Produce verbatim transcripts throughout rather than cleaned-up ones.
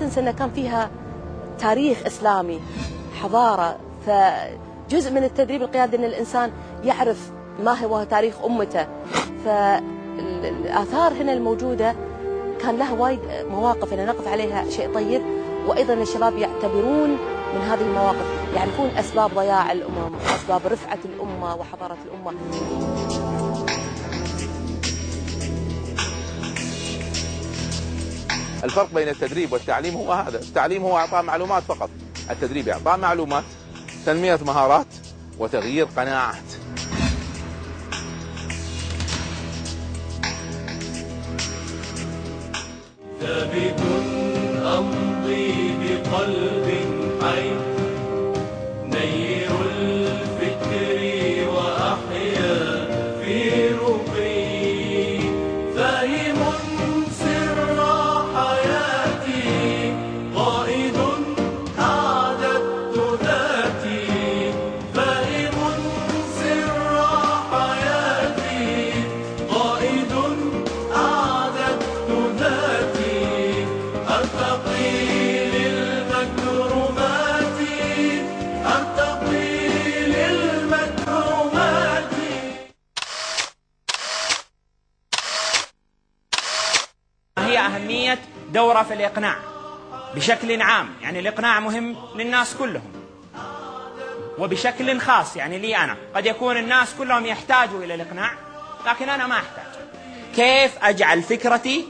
ننسى أن كان فيها تاريخ إسلامي، حضارة. فجزء من التدريب القيادي أن الإنسان يعرف ما هو تاريخ أمته. فالآثار هنا الموجودة كان لها وايد مواقف أن نقف عليها شيء طيب، وأيضا الشباب يعتبرون من هذه المواقف، يعرفون أسباب ضياع الأمم، أسباب رفعة الأمة وحضارة الأمة. الفرق بين التدريب والتعليم هو هذا. التعليم هو إعطاء معلومات فقط، التدريب إعطاء معلومات، تنمية مهارات، وتغيير قناعات. ثابت أمضي بقلب حي، نير الفكر وأحيا في رقي، فاهم سر حياتي، قائد أعددت ذاتي، فاهم سر حياتي، قائد أعددت ذاتي، أرتقي للمكرمات، أرتقي للمكرمات. هي أهمية دورة في الإقناع بشكل عام؟ يعني الإقناع مهم للناس كلهم، وبشكل خاص يعني لي أنا. قد يكون الناس كلهم يحتاجوا إلى الإقناع، لكن أنا ما أحتاج. كيف أجعل فكرتي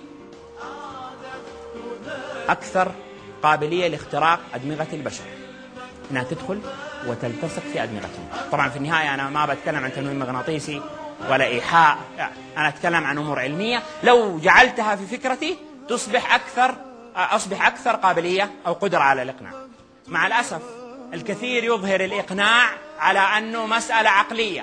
أكثر قابلية لاختراق أدمغة البشر، أنها تدخل وتلتصق في أدمغتهم؟ طبعا في النهاية أنا ما بتكلم عن تنويم مغناطيسي ولا إيحاء، أنا أتكلم عن أمور علمية. لو جعلتها في فكرتي تصبح أكثر أصبح أكثر قابلية أو قدرة على الإقناع. مع الأسف الكثير يظهر الإقناع على أنه مسألة عقلية،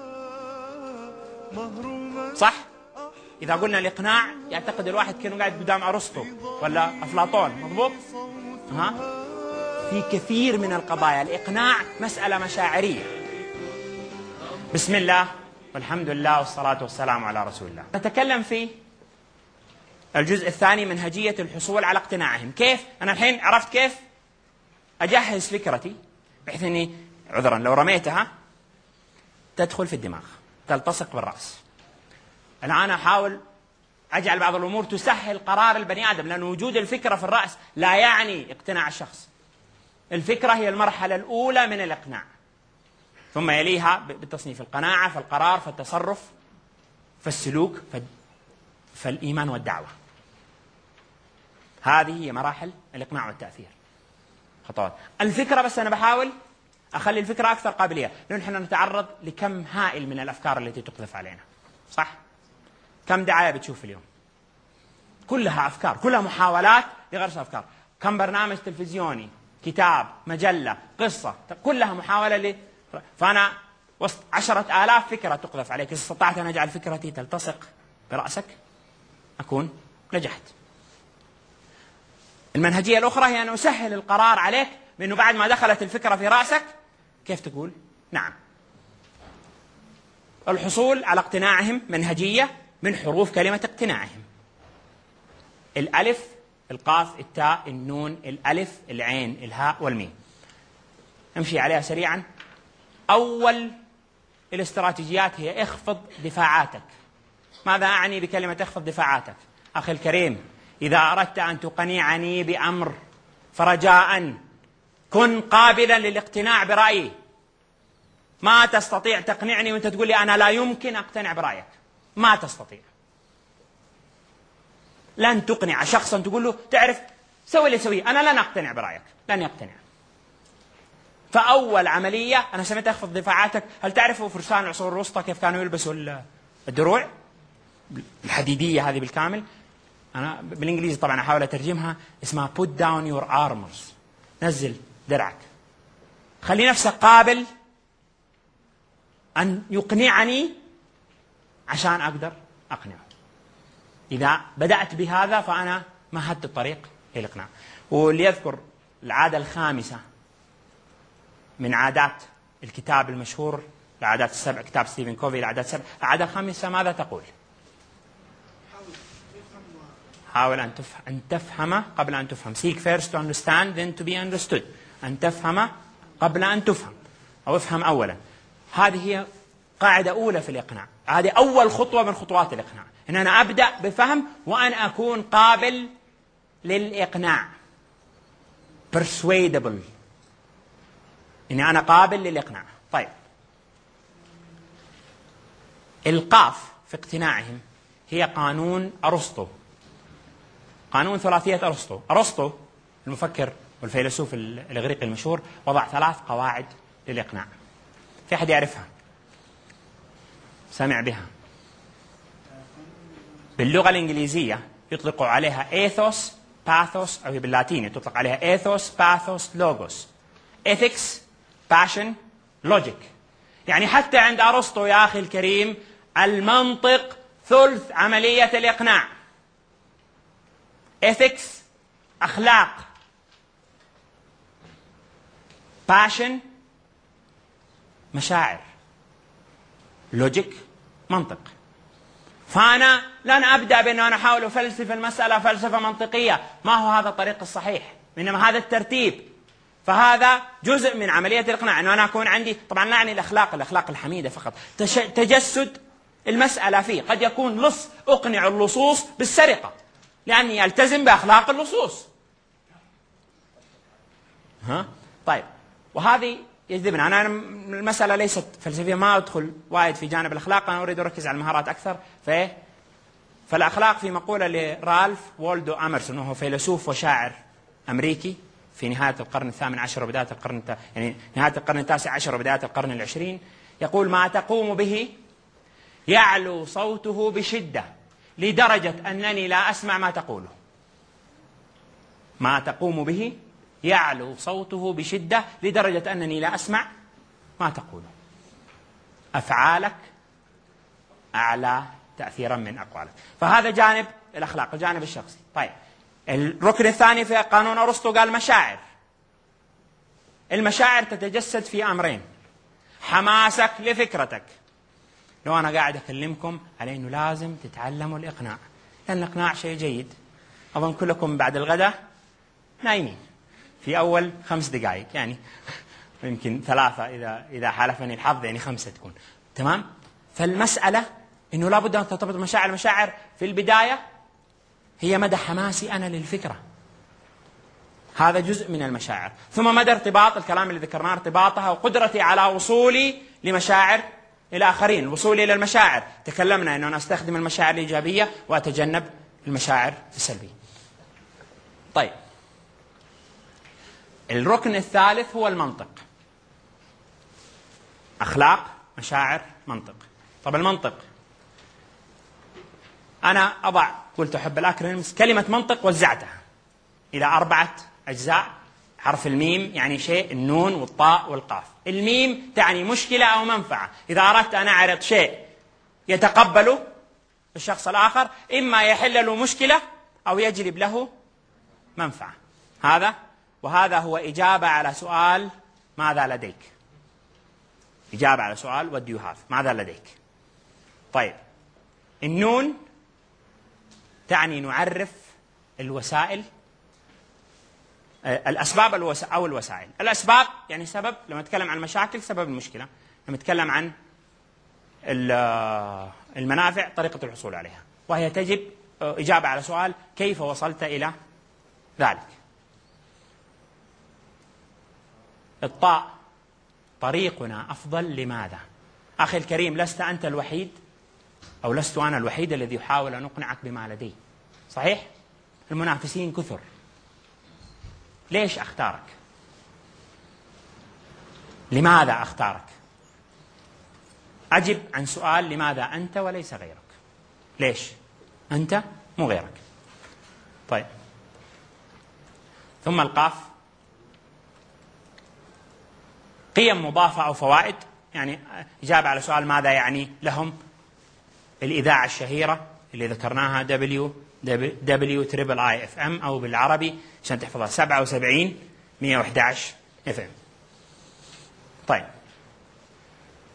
صح؟ إذا قلنا الإقناع يعتقد الواحد كأنه قاعد قدام أرسطو ولا أفلاطون، مضبوط؟ ها؟ في كثير من القضايا الإقناع مسألة مشاعرية. بسم الله والحمد لله والصلاة والسلام على رسول الله. نتكلم في الجزء الثاني، منهجية الحصول على اقتناعهم. كيف؟ أنا الحين عرفت كيف أجهز فكرتي بحيث أني عذرا لو رميتها تدخل في الدماغ، تلتصق بالرأس. الآن أحاول أجعل بعض الأمور تسهل قرار البني آدم، لأن وجود الفكرة في الرأس لا يعني اقتناع الشخص. الفكرة هي المرحلة الأولى من الإقناع، ثم يليها بالتصنيف القناعة، فالقرار، فالتصرف، فالسلوك، فالإيمان والدعوة. هذه هي مراحل الإقناع والتأثير، خطوات. الفكرة بس أنا بحاول أخلي الفكرة أكثر قابلية، لأن نحن نتعرض لكم هائل من الأفكار التي تقذف علينا، صح؟ كم دعاية بتشوف اليوم؟ كلها أفكار، كلها محاولات لغرس أفكار. كم برنامج تلفزيوني، كتاب، مجلة، قصة، كلها محاولة ل... فأنا وسط عشرة آلاف فكرة تقذف عليك، إذا استطعت أن أجعل فكرتي تلتصق برأسك أكون نجحت. المنهجية الأخرى هي أن أسهل القرار عليك بأنه بعد ما دخلت الفكرة في رأسك كيف تقول نعم. الحصول على اقتناعهم منهجية من حروف كلمة اقتناعهم: الألف، القاف، التاء، النون، الألف، العين، الهاء والميم. امشي عليها سريعا. أول الاستراتيجيات هي اخفض دفاعاتك. ماذا أعني بكلمة اخفض دفاعاتك؟ أخي الكريم، إذا أردت أن تقنعني بأمر فرجاء كن قابلا للاقتناع برأيي. ما تستطيع تقنعني وأنت تقول لي أنا لا يمكن أقتنع برأيك، ما تستطيع. لن تقنع شخصا تقول له تعرف سوي اللي سويه، أنا لن أقتنع برأيك، لن يقتنع. فأول عملية أنا سميتها اخفض دفاعاتك. هل تعرفوا فرسان العصور الوسطى كيف كانوا يلبسوا الدروع الحديدية هذه بالكامل؟ أنا بالإنجليزي طبعا أحاول أترجمها، اسمها put down your armors. نزل درعك، خلي نفسك قابل أن يقنعني عشان أقدر أقنعه. إذا بدأت بهذا فأنا مهدت الطريق للإقناع. وليذكر العادة الخامسة من عادات الكتاب المشهور العادات السبع، كتاب ستيفن كوفي العادات السبع. العادة الخامسة ماذا تقول؟ حاول أن تفهم, أن تفهم قبل أن تفهم. Seek first to understand then to be understood. أن تفهم قبل أن تفهم، أو افهم أولا. هذه هي قاعدة أولى في الإقناع، هذه أول خطوة من خطوات الإقناع، إن أنا أبدأ بفهم وأن أكون قابل للإقناع. persuadable، إني أنا قابل للإقناع. طيب، القاف في اقتناعهم هي قانون أرسطو، قانون ثلاثية أرسطو. أرسطو المفكر والفيلسوف الإغريقي المشهور وضع ثلاث قواعد للإقناع. في أحد يعرفها؟ سمع بها؟ باللغة الإنجليزية يطلق عليها إيثوس باثوس، أو باللاتيني تطلق عليها إيثوس باثوس لوغوس. ethics passion logic. يعني حتى عند أرسطو يا أخي الكريم المنطق ثلث عملية الإقناع. ethics أخلاق، passion مشاعر، logic منطق. فأنا لن أبدأ بأن أنا أحاول أفلسف المسألة فلسفة منطقية، ما هو هذا الطريق الصحيح، إنما هذا الترتيب. فهذا جزء من عملية الإقناع، أنه أنا أكون عندي، طبعا لا يعني الأخلاق الأخلاق الحميدة فقط، تجسد المسألة فيه. قد يكون لص أقنع اللصوص بالسرقة لأني ألتزم بأخلاق اللصوص. ها؟ طيب، وهذه يجذبنا. أنا المسألة ليست فلسفية، ما أدخل وايد في جانب الأخلاق، أنا أريد أركز على المهارات أكثر. ف... فالأخلاق في مقولة لرالف والدو أمرسون، وهو فيلسوف وشاعر أمريكي في نهاية القرن الثامن عشر وبداية القرن الت... يعني نهاية القرن التاسع عشر وبداية القرن العشرين، يقول: ما تقوم به يعلو صوته بشدة لدرجة أنني لا أسمع ما تقوله. ما تقوم به يعلو صوته بشدة لدرجة أنني لا أسمع ما تقوله. أفعالك أعلى تأثيرا من أقوالك. فهذا جانب الأخلاق، الجانب الشخصي. طيب، الركن الثاني في قانون أرسطو قال مشاعر. المشاعر تتجسد في أمرين: حماسك لفكرتك. لو أنا قاعد أكلمكم على أنه لازم تتعلموا الإقناع، لأن الإقناع شيء جيد. أظن كلكم بعد الغداء نايمين في أول خمس دقائق، يعني يمكن ثلاثة إذا إذا حالفني الحظ، يعني خمسة تكون تمام. فالمسألة إنه لابد أن ترتبط مشاعر. المشاعر في البداية هي مدى حماسي أنا للفكرة، هذا جزء من المشاعر. ثم مدى ارتباط الكلام اللي ذكرناه، ارتباطها وقدرتي على وصولي لمشاعر الآخرين، الوصول إلى المشاعر. تكلمنا أنه أنا أستخدم المشاعر الإيجابية وأتجنب المشاعر السلبية. طيب، الركن الثالث هو المنطق. أخلاق، مشاعر، منطق. طب المنطق، أنا أضع، قلت أحب الأكرونيمز، كلمة منطق وزعتها إلى أربعة أجزاء. حرف الميم يعني شيء، النون والطاء والقاف. الميم تعني مشكلة أو منفعة. إذا أردت أن أعرض شيء يتقبله الشخص الآخر، إما يحل له مشكلة أو يجلب له منفعة. هذا وهذا هو إجابة على سؤال ماذا لديك. إجابة على سؤال what do you have، ماذا لديك. طيب، النون تعني نعرف الوسائل، الأسباب أو الوسائل. الأسباب يعني سبب، لما نتكلم عن المشاكل سبب المشكلة، لما نتكلم عن المنافع طريقة الحصول عليها، وهي تجب إجابة على سؤال كيف وصلت إلى ذلك. الطاء طريقنا أفضل لماذا. أخي الكريم، لست أنت الوحيد أو لست أنا الوحيد الذي يحاول أن أقنعك بما لدي، صحيح؟ المنافسين كثر. ليش أختارك؟ لماذا أختارك؟ أجب عن سؤال لماذا أنت وليس غيرك. ليش أنت مو غيرك؟ طيب، ثم القاف، قيم مضافة أو فوائد، يعني إجابة على سؤال ماذا يعني لهم. الإذاعة الشهيرة اللي ذكرناها دبليو دبليو تريبل آي اف ام، أو بالعربي عشان تحفظها سبعة وسبعين مئة وأحد عشر اف ام. طيب،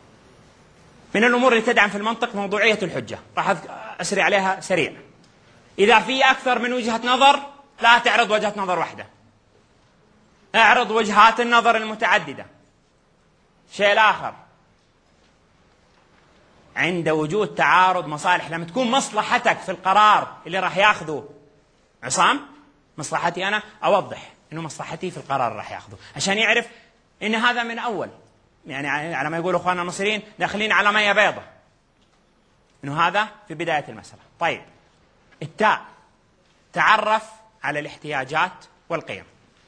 من الأمور اللي تدعم في المنطق موضوعية الحجة، راح أسري عليها سريع. إذا في أكثر من وجهة نظر لا تعرض وجهة نظر واحدة، اعرض وجهات النظر المتعددة. شيء الآخر، عند وجود تعارض مصالح، لما تكون مصلحتك في القرار اللي راح ياخذه عصام مصلحتي أنا، أوضح إنه مصلحتي في القرار اللي راح ياخذه، عشان يعرف إن هذا من أول، يعني على ما يقولوا إخواننا المصريين داخلين على مية بيضة، إنه هذا في بداية المسألة. طيب، التاء، تعرف على الاحتياجات والقيم.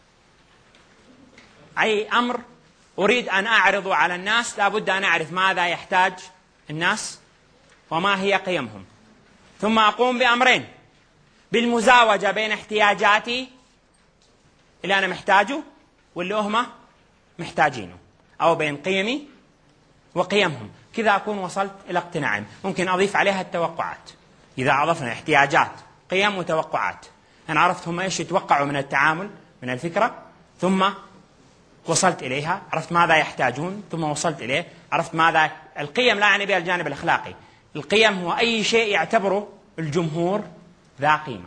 أي أمر أريد أن أعرضه على الناس لابد أن أعرف ماذا يحتاج الناس وما هي قيمهم، ثم أقوم بأمرين: بالمزاوجة بين احتياجاتي اللي أنا محتاجه واللي هم محتاجينه، أو بين قيمي وقيمهم. كذا أكون وصلت إلى اقتناع. ممكن أضيف عليها التوقعات. إذا أضفنا احتياجات، قيم وتوقعات، أنا عرفت هم إيش يتوقعوا من التعامل، من الفكرة، ثم وصلت إليها، عرفت ماذا يحتاجون، ثم وصلت إليه، عرفت ماذا القيم. لا يعني بها الجانب الأخلاقي، القيم هو أي شيء يعتبره الجمهور ذا قيمة.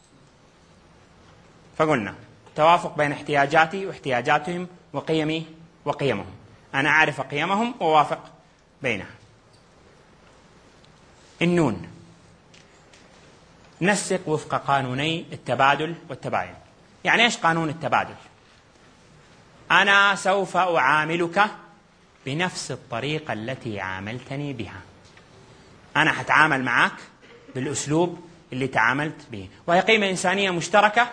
فقلنا توافق بين احتياجاتي واحتياجاتهم وقيمي وقيمهم. أنا أعرف قيمهم ووافق بينها. النون، نسق وفق قانوني التبادل والتباين. يعني إيش قانون التبادل؟ أنا سوف أعاملك بنفس الطريقة التي عاملتني بها. أنا حتعامل معك بالأسلوب اللي تعاملت به، وهي قيمة إنسانية مشتركة.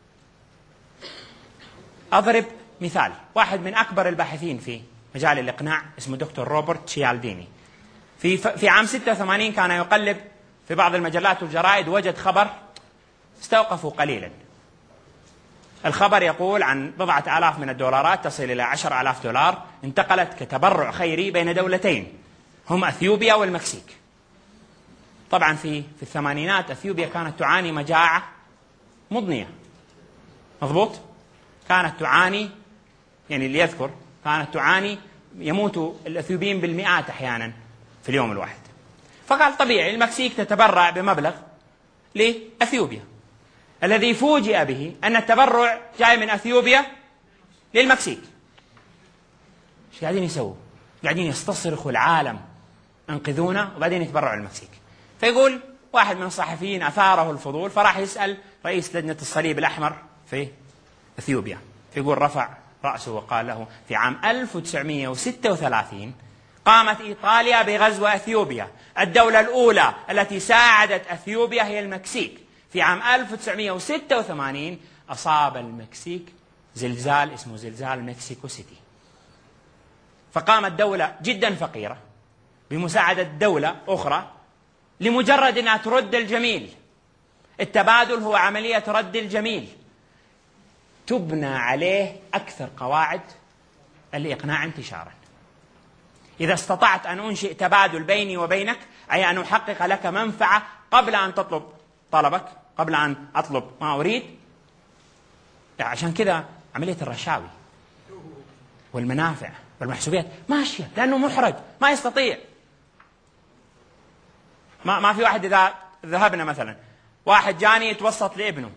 أضرب مثال، واحد من أكبر الباحثين في مجال الإقناع اسمه دكتور روبرت شيالديني، في في عام ستة وثمانين كان يقلب في بعض المجلات والجرائد، وجد خبر استوقفوا قليلا. الخبر يقول عن بضعة آلاف من الدولارات تصل إلى عشر آلاف دولار انتقلت كتبرع خيري بين دولتين هم أثيوبيا والمكسيك. طبعا في في الثمانينات أثيوبيا كانت تعاني مجاعة مضنية، مضبوط؟ كانت تعاني، يعني اللي يذكر كانت تعاني، يموت الأثيوبيين بالمئات أحيانا في اليوم الواحد. فقال طبيعي المكسيك تتبرع بمبلغ لأثيوبيا. الذي فوجئ به أن التبرع جاي من أثيوبيا للمكسيك. ايش قاعدين يسووا؟ قاعدين يستصرخوا العالم انقذونا، وبعدين يتبرعوا للمكسيك. فيقول واحد من الصحفيين أثاره الفضول، فراح يسأل رئيس لجنة الصليب الأحمر في أثيوبيا. فيقول رفع رأسه وقال له: في عام ألف وتسعمئة وستة وثلاثين قامت إيطاليا بغزو أثيوبيا. الدولة الأولى التي ساعدت أثيوبيا هي المكسيك. في عام ألف وتسعمئة وستة وثمانين أصاب المكسيك زلزال اسمه زلزال مكسيكو سيتي. فقامت دولة جدا فقيرة بمساعدة دولة أخرى لمجرد أنها ترد الجميل. التبادل هو عملية رد الجميل، تبنى عليه أكثر قواعد الإقناع انتشارا. إذا استطعت أن أنشئ تبادل بيني وبينك، أي أن أحقق لك منفعة قبل أن تطلب طلبك، قبل أن أطلب ما أريد. عشان كذا عملية الرشاوي والمنافع والمحسوبيات ماشية، لأنه محرج ما يستطيع. ما ما في واحد إذا ذهبنا مثلا، واحد جاني يتوسط لابنه،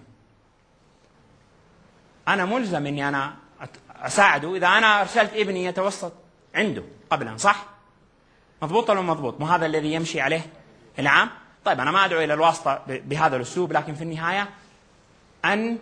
أنا ملزم إني أنا أساعده إذا أنا أرسلت ابني يتوسط عنده قبلا، صح؟ مضبوط ولا مضبوط؟ مو هذا الذي يمشي عليه العام؟ طيب أنا ما أدعو إلى الواسطة بهذا الأسلوب، لكن في النهاية أن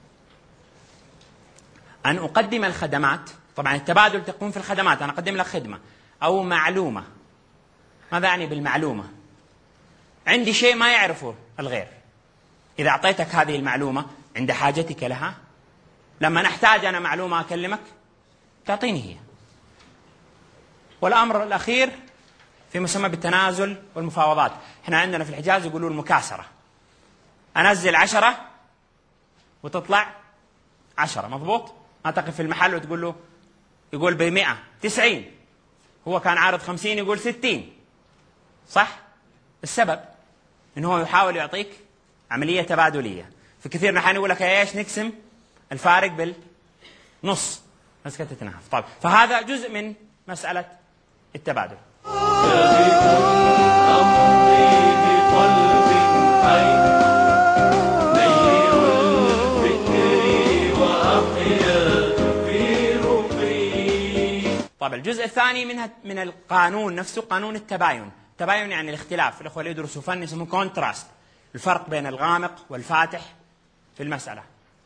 أن أقدم الخدمات. طبعا التبادل تكون في الخدمات، أنا أقدم لك خدمة أو معلومة. ماذا أعني بالمعلومة؟ عندي شيء ما يعرفه الغير، إذا أعطيتك هذه المعلومة عند حاجتك لها، لما نحتاج أنا معلومة أكلمك تعطيني هي. والأمر الأخير في مسمى بالتنازل والمفاوضات. إحنا عندنا في الحجاز يقولوا المكاسرة، أنزل عشرة وتطلع عشرة، مضبوط؟ ما تقف في المحل وتقول له، يقول بمئة تسعين، هو كان عارض خمسين يقول ستين، صح؟ السبب إنه هو يحاول يعطيك عملية تبادلية. في كثير من الأحيان يقول لك إيش نقسم الفارق بالنص، بس كده تتنهف. طيب فهذا جزء من مسألة التبادل. أمضي بقلب حي بالطبع. الجزء الثاني منها من القانون نفسه قانون التباين. التباين يعني الاختلاف. الأخوة اللي يدرسوا فن يسموه كونتراست، الفرق بين الغامق والفاتح في المسألة.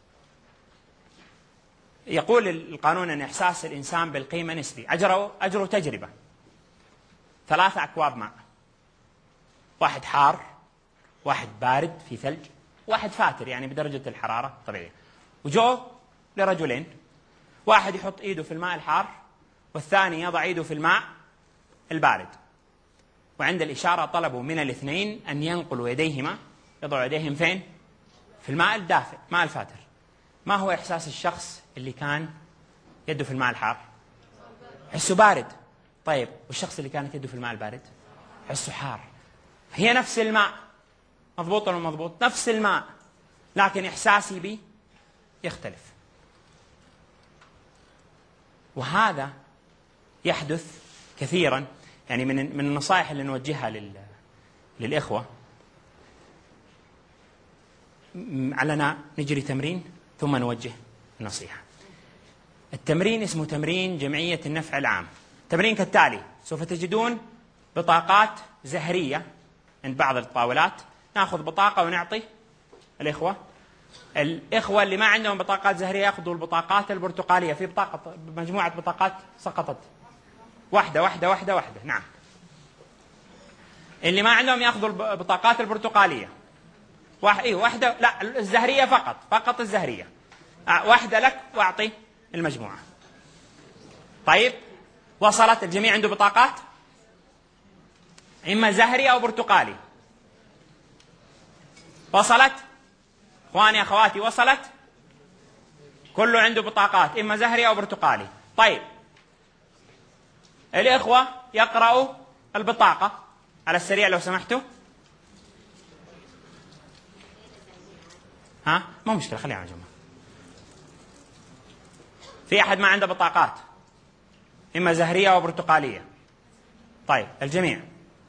يقول القانون أن إحساس الإنسان بالقيمة نسبي. أجروا أجروا تجربة، ثلاثة أكواب ماء، واحد حار، واحد بارد في ثلج، واحد فاتر يعني بدرجة الحرارة طبيعية. وجو لرجلين، واحد يحط إيده في الماء الحار والثاني يضع إيده في الماء البارد، وعند الإشارة طلبوا من الاثنين أن ينقلوا يديهما، يضعوا يديهم فين؟ في الماء الدافئ، ماء الفاتر. ما هو إحساس الشخص اللي كان يده في الماء الحار؟ حسه بارد. طيب والشخص اللي كانت يده في الماء البارد؟ حسه حار. هي نفس الماء، مضبوط ولا مضبوط؟ نفس الماء، لكن إحساسي به يختلف. وهذا يحدث كثيرا. يعني من من النصائح اللي نوجهها لل للإخوة، علنا نجري تمرين ثم نوجه النصيحة. التمرين اسمه تمرين جمعية النفع العام. تمرين كالتالي: سوف تجدون بطاقات زهرية عند بعض الطاولات، نأخذ بطاقة ونعطي الإخوة. الإخوة اللي ما عندهم بطاقات زهرية يأخذوا البطاقات البرتقالية. في بطاقة، مجموعة بطاقات سقطت، واحدة واحدة واحدة واحدة. نعم، اللي ما عندهم يأخذوا البطاقات البرتقالية. واحد إيه واحدة، لا الزهرية فقط، فقط الزهرية. واحدة لك وأعطي المجموعة. طيب وصلت؟ الجميع عنده بطاقات إما زهري أو برتقالي. وصلت؟ إخواني أخواتي وصلت؟ كله عنده بطاقات إما زهري أو برتقالي. طيب الإخوة يقرأوا البطاقة على السريع لو سمحتوا. ها مو مشكلة، خليها يا جماعة. في أحد ما عنده بطاقات إما زهرية أو برتقالية؟ طيب الجميع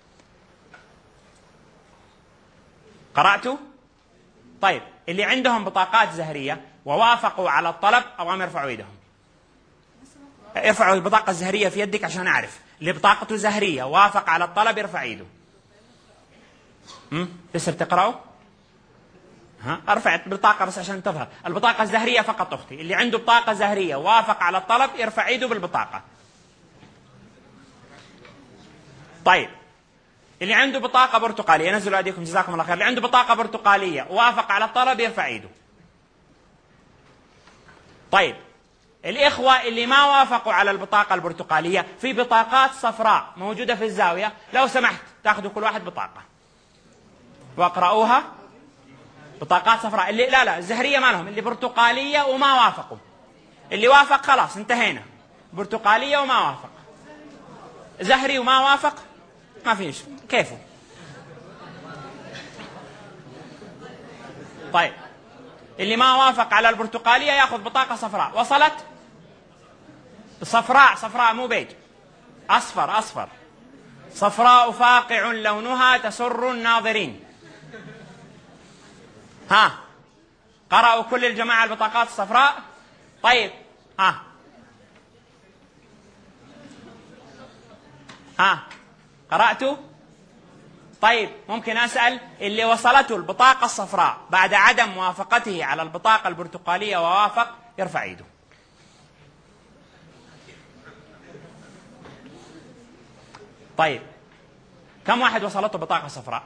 قرأتوا؟ طيب اللي عندهم بطاقات زهرية ووافقوا على الطلب أوام يرفعوا يدهم. ارفعوا البطاقة الزهرية في يدك عشان أعرف. اللي بطاقته زهرية وافق على الطلب يرفع يده. هم لسه بتقرأوا؟ ها ارفع البطاقة بس عشان تظهر. البطاقة الزهرية فقط أختي. اللي عنده بطاقة زهرية وافق على الطلب يرفع يده بالبطاقة. طيب اللي عنده بطاقة برتقالية نزلوا أيديكم جزاكم الله خير. اللي عنده بطاقة برتقالية وافق على الطلب يرفع يده. طيب الإخوة اللي ما وافقوا على البطاقة البرتقالية، في بطاقات صفراء موجودة في الزاوية، لو سمحت تأخذوا كل واحد بطاقة واقرأوها. بطاقات صفراء. اللي لا لا الزهرية ما لهم، اللي برتقالية وما وافقوا. اللي وافق خلاص انتهينا. برتقالية وما وافق. زهري وما وافق ما فيش، كيفه. طيب اللي ما وافق على البرتقالية ياخذ بطاقة صفراء. وصلت؟ صفراء صفراء مو بيج، أصفر أصفر. صفراء فاقع لونها تسر الناظرين. ها قرأوا كل الجماعة البطاقات الصفراء؟ طيب ها ها قرأتوا؟ طيب ممكن أسأل اللي وصلته البطاقة الصفراء بعد عدم موافقته على البطاقة البرتقالية ووافق يرفع يده. طيب كم واحد وصلته بطاقة صفراء؟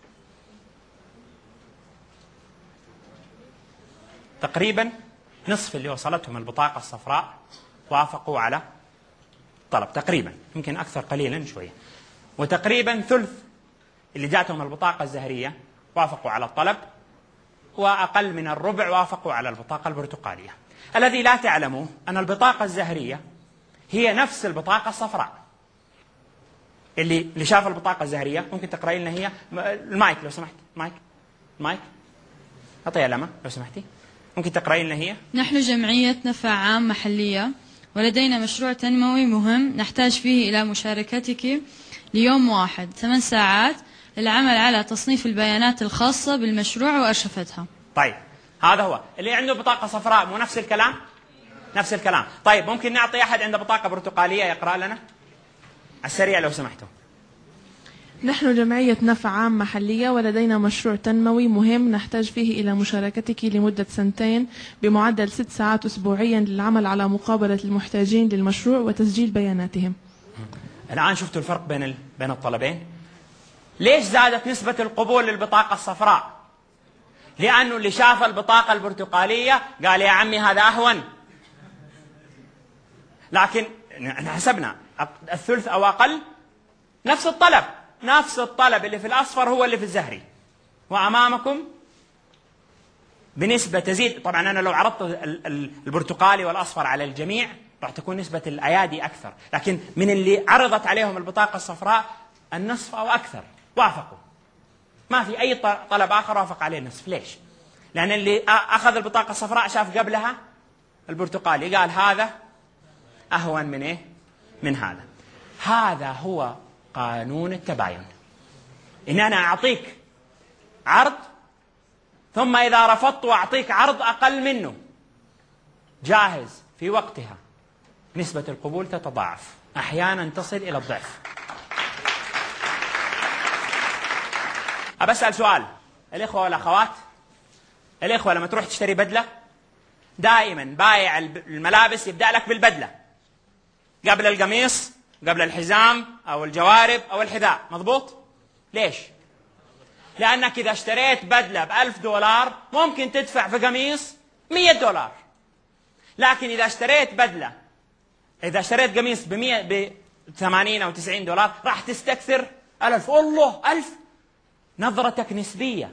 تقريبا نصف اللي وصلتهم البطاقة الصفراء وافقوا على الطلب، تقريبا، يمكن أكثر قليلا شوية. وتقريبا ثلث اللي جاتهم البطاقة الزهرية وافقوا على الطلب، وأقل من الربع وافقوا على البطاقة البرتقالية. الذي لا تعلموه أن البطاقة الزهرية هي نفس البطاقة الصفراء. اللي اللي شاف البطاقة الزهرية ممكن تقرأي لنا هي. المايك لو سمحت، مايك مايك أعطيها لما لو سمحتي، ممكن تقرأي لنا هي. نحن جمعية نفع عام محلية، ولدينا مشروع تنموي مهم نحتاج فيه إلى مشاركتك ليوم واحد ثمان ساعات للعمل على تصنيف البيانات الخاصة بالمشروع وأرشفتها. طيب هذا هو اللي عنده بطاقة صفراء، مو نفس الكلام؟ نفس الكلام. طيب ممكن نعطي أحد عنده بطاقة برتقالية يقرأ لنا على السريع لو سمحتوا. نحن جمعية نفع عام محلية ولدينا مشروع تنموي مهم نحتاج فيه إلى مشاركتك لمدة سنتين بمعدل ست ساعات أسبوعيا للعمل على مقابلة المحتاجين للمشروع وتسجيل بياناتهم. الآن شفتوا الفرق بين ال... بين الطلبين؟ ليش زادت نسبة القبول للبطاقة الصفراء؟ لأنه اللي شاف البطاقة البرتقالية قال يا عمي هذا أهون. لكن احنا حسبنا الثلث أو أقل نفس الطلب، نفس الطلب اللي في الأصفر هو اللي في الزهري، وأمامكم بنسبة تزيد. طبعا أنا لو عرضت البرتقالي والأصفر على الجميع راح تكون نسبة الأيادي أكثر، لكن من اللي عرضت عليهم البطاقة الصفراء النصف أو أكثر وافقوا. ما في أي طلب آخر وافق عليه النصف. ليش؟ لأن اللي أخذ البطاقة الصفراء شاف قبلها البرتقالي قال هذا أهون من إيه؟ من هذا. هذا هو قانون التباين، إن أنا أعطيك عرض ثم إذا رفضت أعطيك عرض أقل منه جاهز في وقتها نسبة القبول تتضاعف، أحيانا تصل إلى الضعف. أبسأل سؤال الإخوة والأخوات، الإخوة لما تروح تشتري بدلة دائما بايع الملابس يبدأ لك بالبدلة قبل القميص قبل الحزام أو الجوارب أو الحذاء، مضبوط؟ ليش؟ لأنك إذا اشتريت بدلة بألف دولار ممكن تدفع في قميص مية دولار، لكن إذا اشتريت بدلة إذا اشتريت قميص بمية بثمانين أو تسعين دولار راح تستكثر ألف. الله ألف، نظرتك نسبية.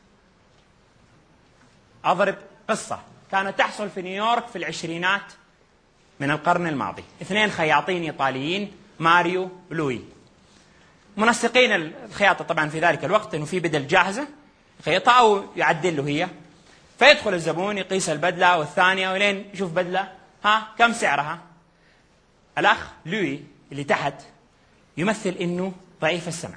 أضرب قصة كانت تحصل في نيويورك في العشرينات من القرن الماضي. اثنين خياطين إيطاليين ماريو لوي، منسقين الخياطة طبعا في ذلك الوقت إنه في بدل جاهزة خيطها أو يعدل له هي، فيدخل الزبون يقيس البدلة والثانية ولين يشوف بدلة ها كم سعرها. الأخ لوي اللي تحت يمثل إنه ضعيف السمع،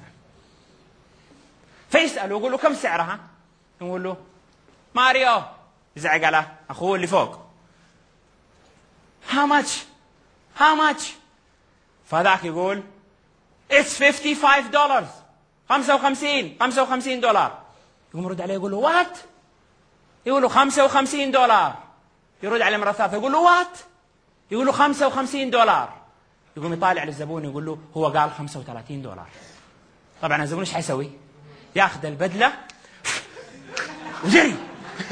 فيسأله ويقول له كم سعرها؟ يقول له ماريو، يزعق على أخوه اللي فوق how much how much فذاك يقول it's fifty-five dollars خمسة وخمسين خمسة وخمسين دولار. يقوم يرد عليه يقول له وات؟ يقول له خمسة وخمسين دولار. يرد عليه مرة ثالثة يقول له وات؟ يقول له خمسة وخمسين دولار. يقوم يطالع للزبون يقول له هو قال خمسة وثلاثين دولار. طبعا الزبون ايش حيسوي؟ ياخذ البدلة وجري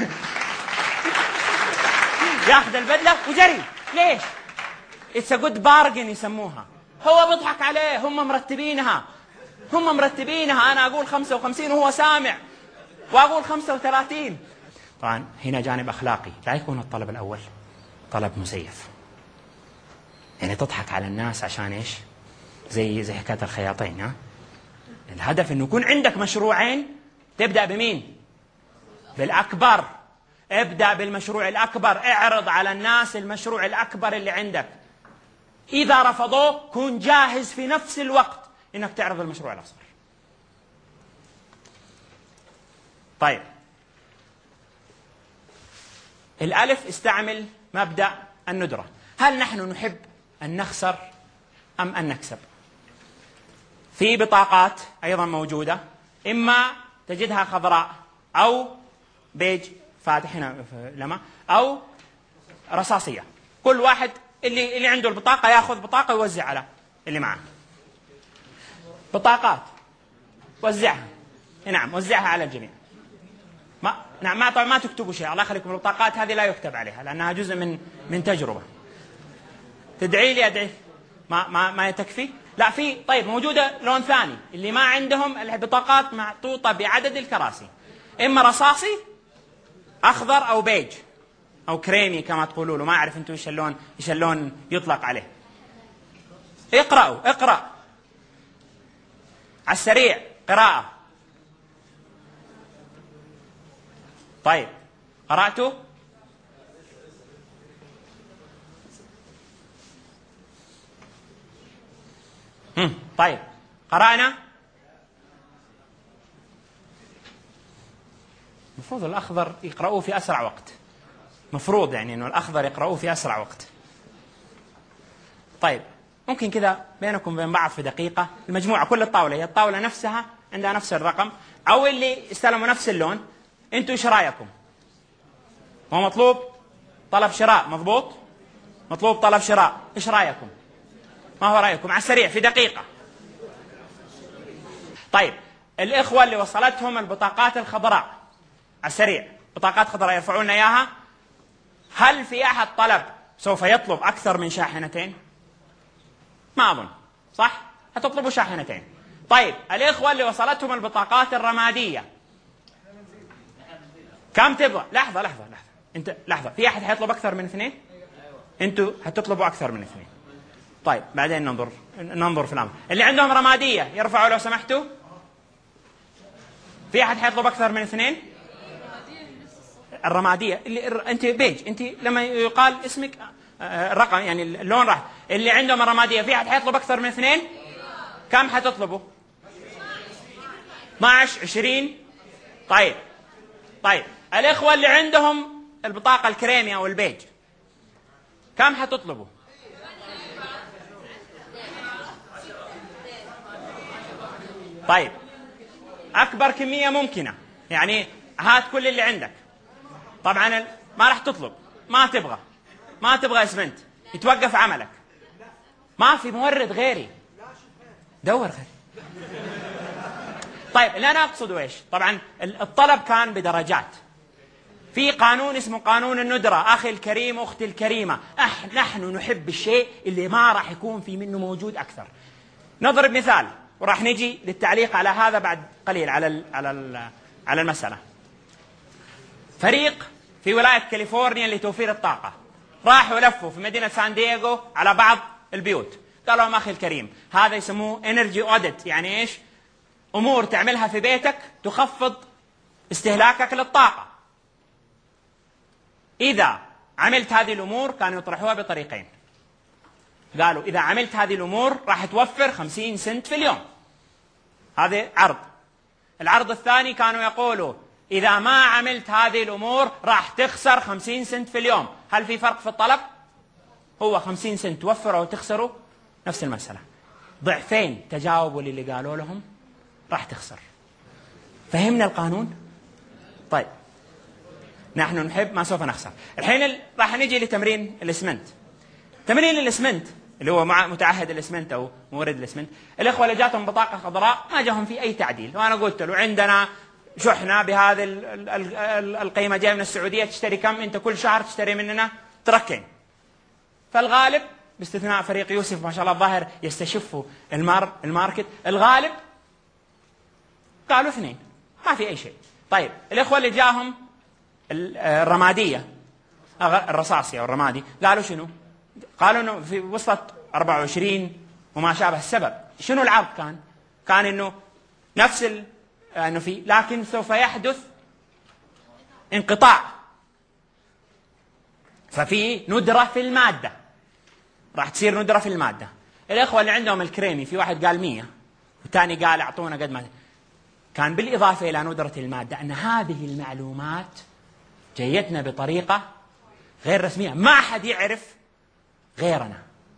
ياخذ البدلة وجري. ليش؟ it's a good bargain يسموها. هو بيضحك عليه، هم مرتبينها هم مرتبينها أنا أقول خمسة وخمسين وهو سامع وأقول خمسة وثلاثين. طبعا هنا جانب أخلاقي، لا يكون الطلب الأول طلب مزيف، يعني تضحك على الناس عشان إيش؟ زي زي حكاية الخياطين. ها؟ الهدف إنه يكون عندك مشروعين، تبدأ بمين؟ بالأكبر. ابدأ بالمشروع الأكبر، اعرض على الناس المشروع الأكبر اللي عندك. إذا رفضوه كن جاهز في نفس الوقت إنك تعرض المشروع الأصغر. طيب الألف استعمل مبدأ الندرة. هل نحن نحب أن نخسر أم أن نكسب؟ في بطاقات أيضا موجودة، إما تجدها خضراء أو بيج فاتح هنا لما أو رصاصية. كل واحد اللي اللي عنده البطاقة يأخذ بطاقة ويوزع على اللي معه. بطاقات وزعها، نعم وزعها على الجميع. ما نعم ما طبعا ما تكتبوا شيء، الله يخليكم. البطاقات هذه لا يكتب عليها لأنها جزء من من تجربة. تدعي لي أدعي ما ما ما تكفي؟ لا في. طيب موجودة لون ثاني، اللي ما عندهم البطاقات محطوطة بعدد الكراسي، إما رصاصي أخضر أو بيج أو كريمي كما تقولوا له، ما أعرف أنتم إيش اللون إيش اللون يطلق عليه. اقرأوا اقرأ على السريع قراءة. طيب قرأتوا؟ هم. طيب قرأنا. المفروض الأخضر يقرأوه في أسرع وقت. مفروض يعني انه الاخضر يقرأوه في اسرع وقت. طيب ممكن كذا بينكم وبين بعض في دقيقة المجموعة كل الطاولة هي الطاولة نفسها عندها نفس الرقم او اللي استلموا نفس اللون، انتوا ايش رايكم؟ هو مطلوب طلب شراء، مضبوط؟ مطلوب طلب شراء، ايش رايكم؟ ما هو رايكم على السريع في دقيقة؟ طيب الاخوة اللي وصلتهم البطاقات الخضراء على السريع، بطاقات خضراء يرفعون لنا اياها، هل في احد طلب سوف يطلب اكثر من شاحنتين؟ ما اظن، صح؟ هتطلبوا شاحنتين. طيب الاخوة اللي وصلتهم البطاقات الرمادية كم تبغى؟ لحظة لحظة لحظة انت لحظة، في احد حيطلب اكثر من اثنين؟ انتوا هتطلبوا اكثر من اثنين. طيب بعدين ننظر ننظر في الامر. اللي عندهم رمادية يرفعوا لو سمحتوا. في احد حيطلب اكثر من اثنين؟ الرمادية اللي انت بيج، انت لما يقال اسمك الرقم يعني اللون راح. اللي عندهم الرمادية في احد حيطلب اكثر من اثنين؟ كم حتطلبوا؟ اثني عشر عشرين. طيب طيب الاخوة اللي عندهم البطاقة الكريمي او البيج كم حتطلبوا؟ طيب اكبر كمية ممكنة، يعني هات كل اللي عندك. طبعا ما راح تطلب، ما تبغى ما تبغى اسمنت، يتوقف عملك. ما في مورد غيري، دور غيري. طيب اللي انا اقصده ايش؟ طبعا الطلب كان بدرجات. في قانون اسمه قانون الندرة. اخي الكريم اختي الكريمة، أح نحن نحب الشيء اللي ما راح يكون في منه موجود اكثر. نضرب مثال وراح نجي للتعليق على هذا بعد قليل على ال على ال على المسألة. فريق في ولاية كاليفورنيا لتوفير الطاقة راحوا لفوا في مدينة سان دييغو على بعض البيوت، قالوا لهم اخي الكريم هذا يسموه انرجي اوديت، يعني ايش؟ امور تعملها في بيتك تخفض استهلاكك للطاقة. اذا عملت هذه الامور كانوا يطرحوها بطريقين. قالوا اذا عملت هذه الامور راح توفر خمسين سنت في اليوم. هذا عرض. العرض الثاني كانوا يقولوا اذا ما عملت هذه الامور راح تخسر خمسين سنت في اليوم. هل في فرق في الطلب؟ هو خمسين سنت توفروا او تخسروا نفس المسألة. ضعفين تجاوبوا للي قالوا لهم راح تخسر. فهمنا القانون؟ طيب نحن نحب ما سوف نخسر. الحين راح نجي لتمرين الاسمنت. تمرين الاسمنت اللي هو مع متعهد الاسمنت او مورد الاسمنت، الاخوه اللي جاتهم بطاقه خضراء ما جاهم في اي تعديل، وانا قلت له عندنا شحنه بهذه القيمه جايه من السعوديه، تشتري كم؟ انت كل شهر تشتري مننا تركين. فالغالب باستثناء فريق يوسف ما شاء الله الظاهر يستشفوا المار الماركت، الغالب قالوا اثنين، ما في اي شيء. طيب الاخوه اللي جاهم الرماديه الرصاصي او الرمادي قالوا شنو؟ قالوا انه في وصلت أربعة وعشرين وما شابه. السبب شنو العرض كان؟ كان انه نفس ال... انه في لكن سوف يحدث انقطاع، ففي ندرة في المادة، راح تصير ندرة في المادة. الاخوة اللي عندهم الكريمي في واحد قال مية والثاني قال اعطونا قد ما كان، بالاضافة الى ندرة المادة ان هذه المعلومات جيتنا بطريقة غير رسمية، ما أحد يعرف غيرنا.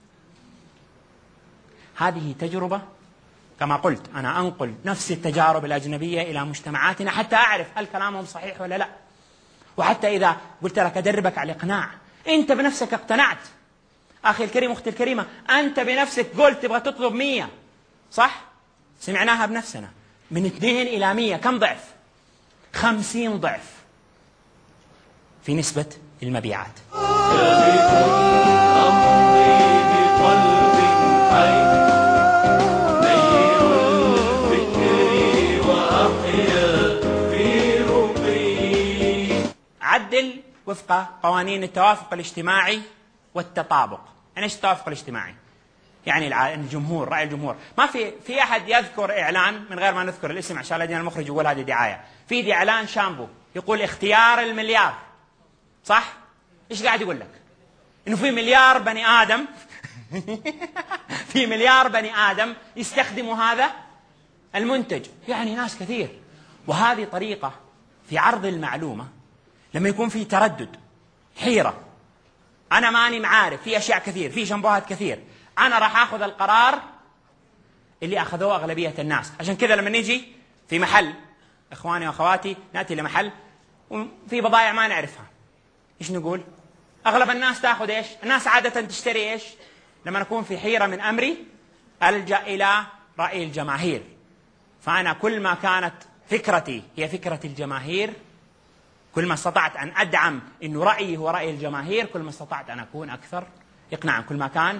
هذه تجربة كما قلت أنا أنقل نفس التجارب الأجنبية إلى مجتمعاتنا حتى أعرف هل كلامهم صحيح ولا لا. وحتى إذا قلت لك أدربك على الإقناع، أنت بنفسك اقتنعت. أخي الكريم أختي الكريمة، أنت بنفسك قلت تبغى تطلب مية، صح؟ سمعناها بنفسنا. من اثنين إلى مية كم ضعف؟ خمسين ضعف في نسبة المبيعات. عدل وفق قوانين التوافق الاجتماعي والتطابق. يعني ايش التوافق الاجتماعي؟ يعني الجمهور، رأي الجمهور. ما في في احد يذكر اعلان من غير ما نذكر الاسم عشان لجنة المخرج يقول هذه دعاية. في اعلان شامبو يقول اختيار المليار، صح؟ ايش قاعد يقول لك؟ انه في مليار بني ادم في مليار بني ادم يستخدموا هذا المنتج، يعني ناس كثير. وهذه طريقة في عرض المعلومة لما يكون في تردد، حيرة، أنا ماني معارف، في أشياء كثير، في شامبوهات كثير، أنا راح أخذ القرار اللي أخذوه أغلبية الناس. عشان كذا لما نيجي في محل، إخواني وأخواتي، نأتي لمحل وفي بضائع ما نعرفها، إيش نقول؟ أغلب الناس تأخذ إيش؟ الناس عادة تشتري إيش؟ لما نكون في حيرة من أمري ألجأ إلى رأي الجماهير. فأنا كل ما كانت فكرتي هي فكرة الجماهير، كل ما استطعت أن أدعم إنه رأيي هو رأي الجماهير، كل ما استطعت أن أكون أكثر إقناعا، كل ما كان.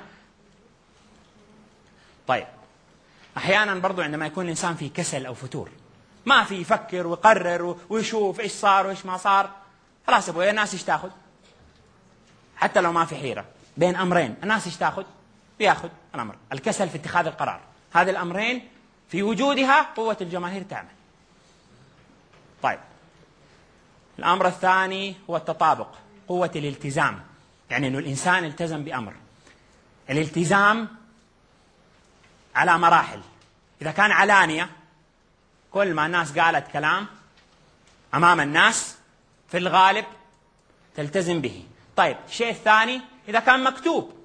طيب أحيانا برضو عندما يكون الإنسان في كسل أو فتور، ما في يفكر ويقرر ويشوف إيش صار وإيش ما صار، خلاص أبوي الناس إيش تأخذ؟ حتى لو ما في حيرة بين أمرين، الناس إيش تأخذ؟ بيأخذ الأمر الكسل في اتخاذ القرار. هذه الأمرين في وجودها قوة الجماهير تعمل. طيب الأمر الثاني هو التطابق، قوة الالتزام، يعني أنه الإنسان التزم بأمر. الالتزام على مراحل. إذا كان علانية، كل ما الناس قالت كلام أمام الناس في الغالب تلتزم به. طيب الشيء الثاني إذا كان مكتوب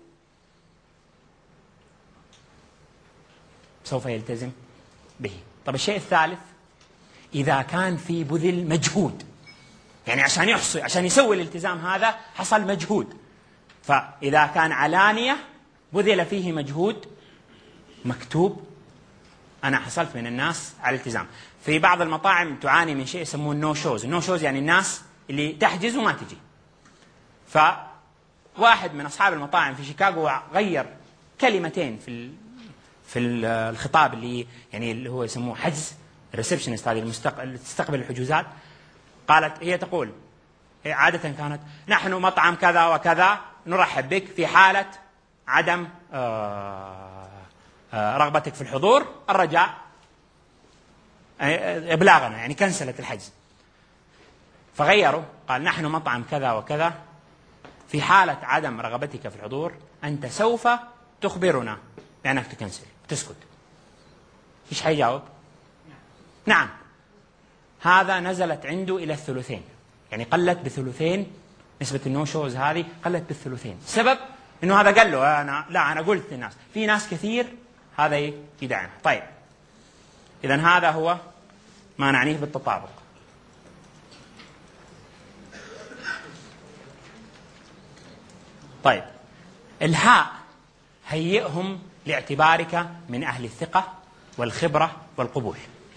سوف يلتزم به. طيب الشيء الثالث إذا كان في بذل مجهود، يعني عشان يحصل عشان يسوي الالتزام هذا حصل مجهود. فإذا كان علانية بذل فيه مجهود مكتوب، أنا حصلت من الناس على الالتزام. في بعض المطاعم تعاني من شيء يسموه النو شوز. النو شوز يعني الناس اللي تحجز وما تجي. فواحد من أصحاب المطاعم في شيكاغو غير كلمتين في في الخطاب اللي يعني اللي هو يسموه حجز الريسبشنست، هذه المستقبل تستقبل الحجوزات. قالت هي تقول هي عادة كانت نحن مطعم كذا وكذا نرحب بك في حالة عدم آه آه رغبتك في الحضور الرجاء إبلاغنا، يعني كنسلت الحجز. فغيروا قال نحن مطعم كذا وكذا في حالة عدم رغبتك في الحضور أنت سوف تخبرنا بأنك تكنسل، تسكت. إيش حيجاوب؟ نعم. هذا نزلت عنده إلى الثلثين، يعني قلت بثلثين نسبة النو شوز، هذه قلت بالثلثين. السبب إنه هذا قال له أنا لا أنا قلت للناس، في ناس كثير هذا يدعم. طيب إذن هذا هو ما نعنيه بالتطابق. طيب الهاء هيئهم لاعتبارك من أهل الثقة والخبرة والقبول.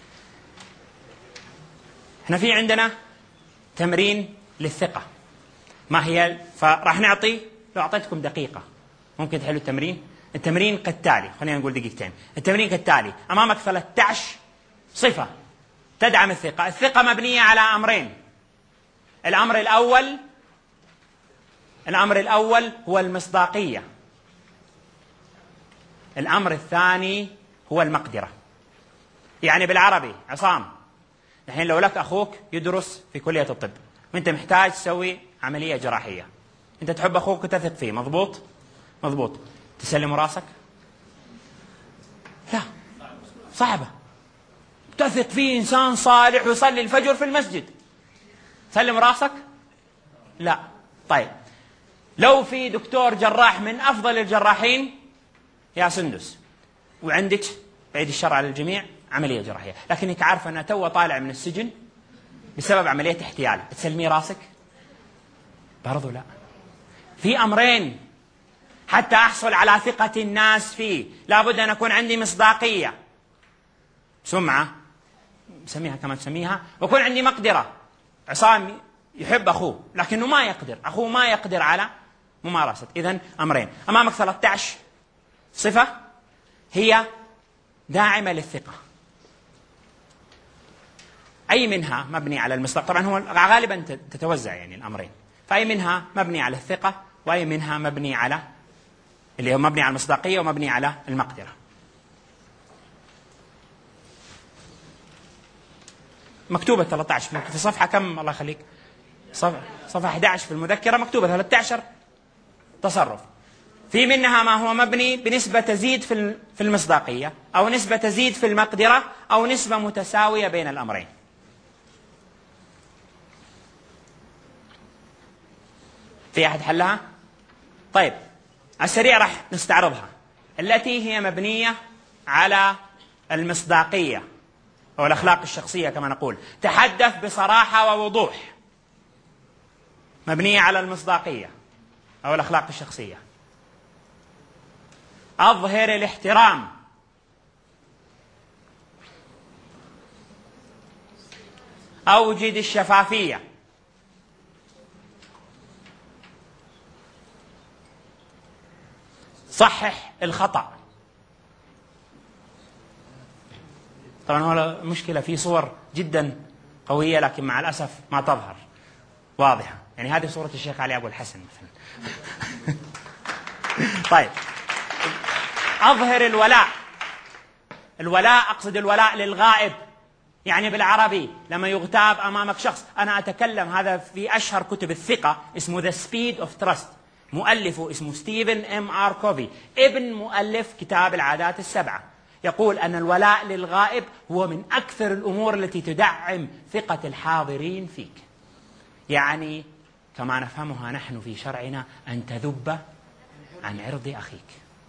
احنا في عندنا تمرين للثقة، ما هي؟ فراح نعطي، لو أعطيتكم دقيقة ممكن تحلوا التمرين. التمرين كالتالي، خلينا نقول دقيقتين. التمرين كالتالي: أمامك ثلاثة عشر صفة تدعم الثقة. الثقة مبنية على أمرين. الأمر الأول الأمر الأول هو المصداقية. الأمر الثاني هو المقدرة. يعني بالعربي عصام، الحين لو لك أخوك يدرس في كلية الطب وأنت محتاج تسوي عملية جراحية، أنت تحب أخوك وتثق فيه، مضبوط؟ مضبوط. تسلم راسك؟ لا، صعبة. تثق فيه إنسان صالح ويصلي الفجر في المسجد، تسلم راسك؟ لا. طيب لو في دكتور جراح من أفضل الجراحين يا سندس، وعندك بعيد الشر على الجميع عملية جراحية، لكنك عارفة أنه تو طالع من السجن بسبب عملية احتيال، تسلمي راسك؟ برضو لا. في أمرين حتى أحصل على ثقة الناس فيه لابد أن أكون عندي مصداقية، سمعة سميها كما تسميها، وأكون عندي مقدرة. عصام يحب أخوه لكنه ما يقدر، أخوه ما يقدر على ممارسة. إذن أمرين. أمامك ثلاثة عشر صفة هي داعمة للثقة، أي منها مبني على المصداق. طبعا هو غالبا تتوزع يعني الأمرين، فأي منها مبني على الثقة وأي منها مبني على اللي هو مبني على المصداقية ومبني على المقدرة. مكتوبة ثلاثة عشر في صفحة كم الله يخليك؟ صفحة صفحة أحد عشر في المذكرة مكتوبة ثلاثة عشر تصرف. في منها ما هو مبني بنسبة تزيد في في المصداقية، أو نسبة تزيد في المقدرة، أو نسبة متساوية بين الأمرين. في أحد حلها؟ طيب على السريع راح نستعرضها. التي هي مبنية على المصداقية أو الأخلاق الشخصية كما نقول. تحدث بصراحة ووضوح. مبنية على المصداقية أو الأخلاق الشخصية. أظهر الاحترام. أوجد الشفافية. صحح الخطأ. طبعا هو المشكلة في صور جدا قوية لكن مع الأسف ما تظهر واضحة. يعني هذه صورة الشيخ علي أبو الحسن مثلا. طيب أظهر الولاء. الولاء أقصد الولاء للغائب. يعني بالعربي لما يغتاب أمامك شخص، أنا أتكلم هذا في أشهر كتب الثقة اسمه The Speed of Trust، مؤلفه اسمه ستيفن ام ار كوفي، ابن مؤلف كتاب العادات السبعة. يقول أن الولاء للغائب هو من أكثر الأمور التي تدعم ثقة الحاضرين فيك. يعني كما نفهمها نحن في شرعنا أن تذب عن عرض أخيك.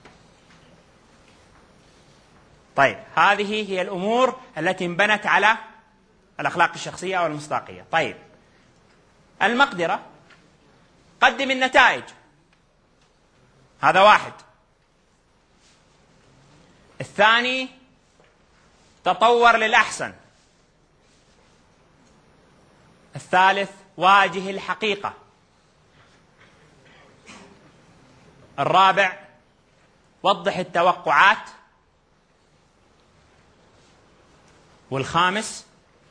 طيب هذه هي الأمور التي انبنت على الأخلاق الشخصية أو المصداقية. طيب المقدرة، قدم النتائج، هذا واحد. الثاني تطور للأحسن. الثالث واجه الحقيقة. الرابع وضح التوقعات. والخامس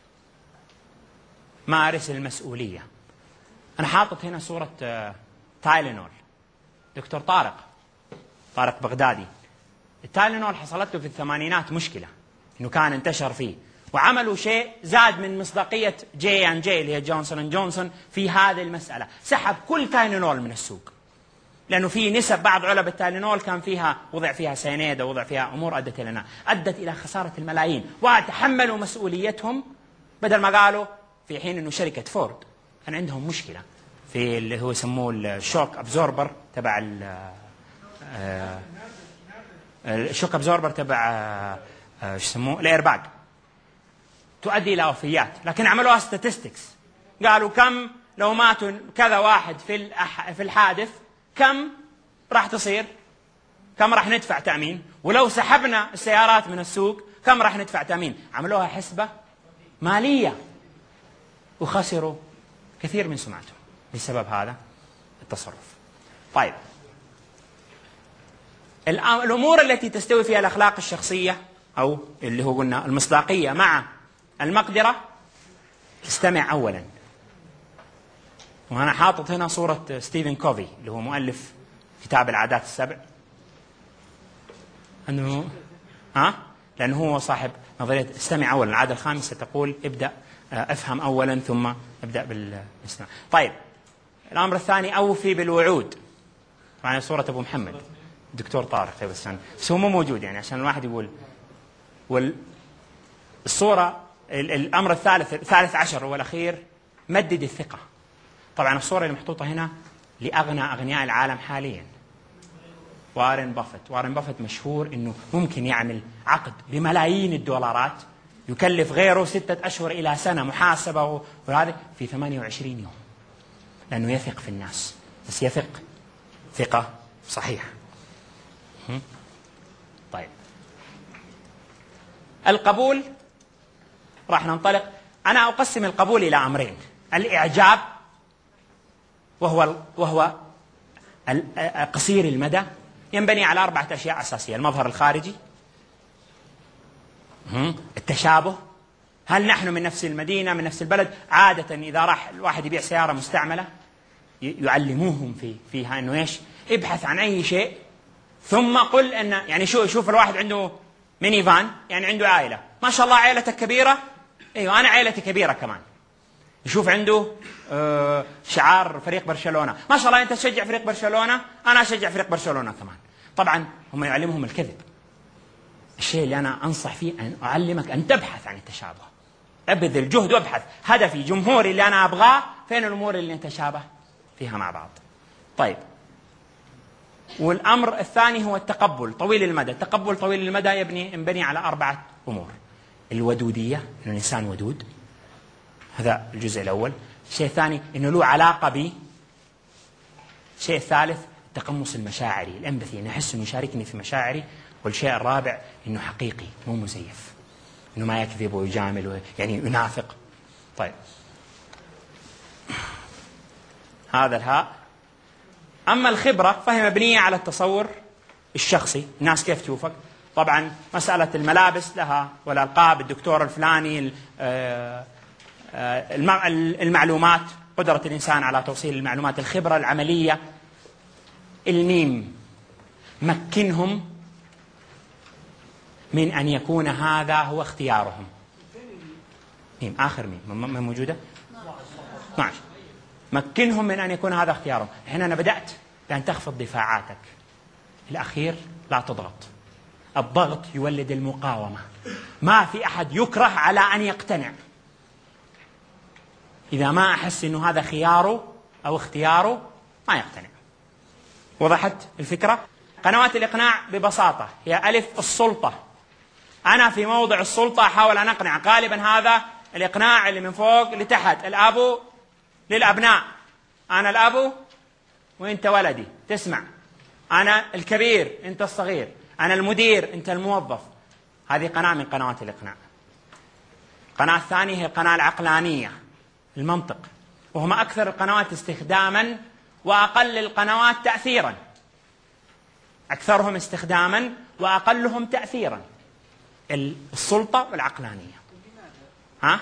مارس المسؤولية. أنا حاطط هنا صورة تايلينول، دكتور طارق طارق بغدادي. التايلينول حصلت له في الثمانينات مشكلة إنه كان انتشر فيه، وعملوا شيء زاد من مصداقية جي أند جي اللي هي جونسون أند جونسون في هذه المسألة. سحب كل تايلينول من السوق لأنه في نسب بعض علب التايلينول كان فيها وضع فيها سيانيد ووضع فيها أمور أدت إلى أدت إلى خسارة الملايين، وتحملوا مسؤوليتهم بدل ما قالوا في حين إنه شركة فورد كان عندهم مشكلة في اللي هو يسموه الشوك أبزوربر تبع الشوك أبزوربر تبع ايش يسموه الايرباج، تؤدي إلى وفيات، لكن عملوها statistics. قالوا كم لو ماتوا كذا واحد في في الحادث كم راح تصير، كم راح ندفع تأمين، ولو سحبنا السيارات من السوق كم راح ندفع تأمين. عملوها حسبة مالية وخسروا كثير من سمعتهم بسبب هذا التصرف. طيب الأمور التي تستوي فيها الأخلاق الشخصية أو اللي هو قلنا المصداقية مع المقدرة. استمع أولا، وأنا حاطط هنا صورة ستيفن كوفي اللي هو مؤلف كتاب العادات السبع، أنه ها لأنه هو صاحب نظرية استمع أولا. العادة الخامسة تقول ابدأ افهم أولا ثم ابدأ بالاستماع. طيب الأمر الثاني أوفي بالوعود. معنا صورة أبو محمد الدكتور طارق طيب السنة، بس هو مو موجود يعني عشان الواحد يقول. والصورة الأمر الثالث الثالث عشر والأخير مدد الثقة. طبعا الصورة اللي محطوطة هنا لأغنى أغنياء العالم حاليا، وارن بافت. وارن بافت مشهور إنه ممكن يعمل عقد بملايين الدولارات يكلف غيره ستة أشهر إلى سنة محاسبة وهذا في ثمانية وعشرين يوم، لأنه يثق في الناس، بس يثق ثقة صحيحة. طيب القبول راح ننطلق. أنا أقسم القبول إلى أمرين: الإعجاب وهو وهو قصير المدى، ينبني على أربعة أشياء أساسية: المظهر الخارجي، التشابه، هل نحن من نفس المدينة من نفس البلد. عادة إذا راح الواحد يبيع سيارة مستعملة يعلموهم في فيها إنه إيش، ابحث عن أي شيء ثم قل إن يعني شو شوف الواحد عنده ميني فان يعني عنده عائلة، ما شاء الله عائلتك كبيرة، أيوة أنا عائلتي كبيرة كمان. يشوف عنده آه شعار فريق برشلونة، ما شاء الله أنت تشجع فريق برشلونة، أنا أشجع فريق برشلونة كمان. طبعا هم يعلمهم الكذب. الشيء اللي أنا أنصح فيه أن أعلمك أن تبحث عن التشابه، أبذل جهد وابحث. هدفي جمهوري اللي أنا أبغاه فين الأمور اللي نتشابه فيها مع بعض. طيب، والأمر الثاني هو التقبل طويل المدى. التقبل طويل المدى يبني ينبني على أربعة أمور: الودودية، إنه الإنسان ودود، هذا الجزء الأول. الشيء الثاني إنه له علاقة بي. الشيء الثالث التقمص المشاعري، الأمبثي، إنه أحس إنه يشاركني في مشاعري. والشيء الرابع إنه حقيقي مو مزيف، إنه ما يكذب ويجامل يعني ينافق. طيب، هذا الهاء. أما الخبرة فهي مبنية على التصور الشخصي، الناس كيف تشوفك. طبعا مسألة الملابس لها والألقاب، الدكتور الفلاني، المعلومات، قدرة الإنسان على توصيل المعلومات، الخبرة العملية. الميم مكنهم من أن يكون هذا هو اختيارهم. ميم آخر ميم ما موجودة. ماشي. مكنهم من أن يكون هذا اختيارهم. الحين أنا بدأت بأن تخفض دفاعاتك. الأخير لا تضغط. الضغط يولد المقاومة. ما في أحد يكره على أن يقتنع. إذا ما أحس أنه هذا خياره أو اختياره ما يقتنع. وضحت الفكرة؟ قنوات الإقناع ببساطة هي ألف السلطة. أنا في موضع السلطة أحاول أن أقنع. غالبا هذا الإقناع اللي من فوق لتحت. الأب للأبناء، أنا الأب وإنت ولدي تسمع، أنا الكبير أنت الصغير، أنا المدير أنت الموظف. هذه قناة من قنوات الإقناع. القناة الثانية هي القناة العقلانية، المنطق، وهم أكثر القنوات استخداما وأقل القنوات تأثيرا. أكثرهم استخداما وأقلهم تأثيرا السلطة والعقلانية. ها؟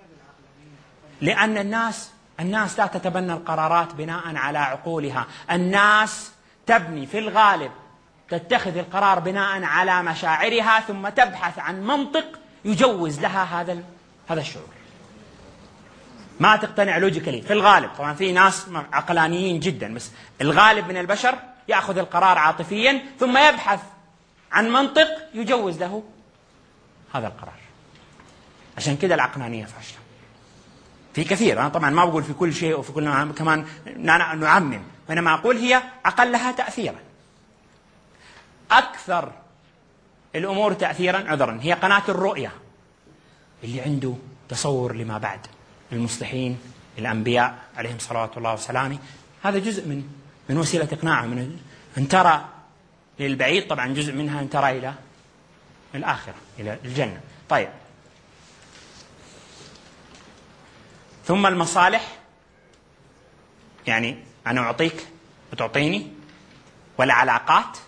لأن الناس الناس لا تتبنى القرارات بناء على عقولها. الناس تبني في الغالب تتخذ القرار بناء على مشاعرها، ثم تبحث عن منطق يجوز لها هذا هذا الشعور. ما تقتنع لوجيكلي في الغالب. طبعا في ناس عقلانيين جدا، بس الغالب من البشر يأخذ القرار عاطفيا ثم يبحث عن منطق يجوز له هذا القرار. عشان كده العقلانية فاشلة في كثير. أنا طبعا ما بقول في كل شيء وفي كل كمان نعمم، وإنما أقول هي أقلها تأثيرا. أكثر الأمور تأثيرا عذرا هي قناة الرؤية، اللي عنده تصور لما بعد. المصلحين الأنبياء عليهم صلوات الله وسلامه، هذا جزء من من وسيلة إقناعهم، من أن ترى للبعيد. طبعا جزء منها أن ترى إلى الآخرة، إلى الجنة. طيب، ثم المصالح، يعني أنا أعطيك وتعطيني، والعلاقات،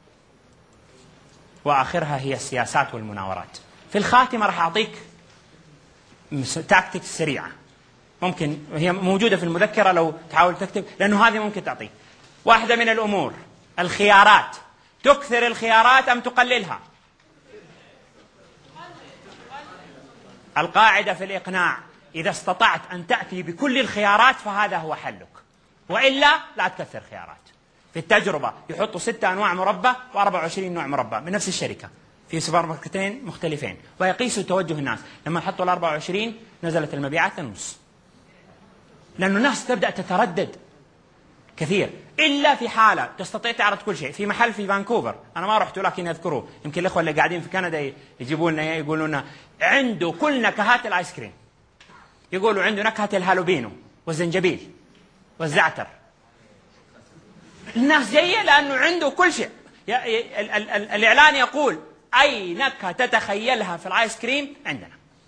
وآخرها هي السياسات والمناورات. في الخاتمة راح أعطيك تاكتيك سريعة، ممكن هي موجودة في المذكرة لو تحاول تكتب، لأنه هذه ممكن تعطيك واحدة من الأمور. الخيارات، تكثر الخيارات أم تقللها؟ القاعدة في الإقناع: إذا استطعت أن تأتي بكل الخيارات فهذا هو حلك، وإلا لا تكثر خيارات. في التجربة يحطوا ستة أنواع مربى وأربعة وعشرين نوع مربى من نفس الشركة في سوبر ماركتين مختلفين، ويقيسوا توجه الناس. لما حطوا الأربعة وعشرين نزلت المبيعات للنص، لأن الناس تبدأ تتردد كثير. إلا في حالة تستطيع تعرض كل شيء. في محل في فانكوفر، أنا ما رحت لكن يذكروه، يمكن الأخوة اللي قاعدين في كندا يجيبوا لنا يقولوا لنا عنده كل نكهات الآيس كريم. يقولوا عنده نكهة الهالوبينو والزنجبيل والزعتر. الناس جاية لأنه عنده كل شيء. الإعلان يقول أي نكهة تتخيلها في الآيس كريم عندنا.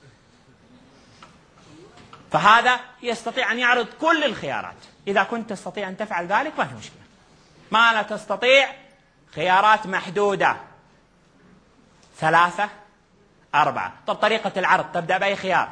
فهذا يستطيع أن يعرض كل الخيارات. إذا كنت تستطيع أن تفعل ذلك ما في مشكلة. ما لا تستطيع، خيارات محدودة، ثلاثة أربعة. طب طريقة العرض تبدأ بأي خيار؟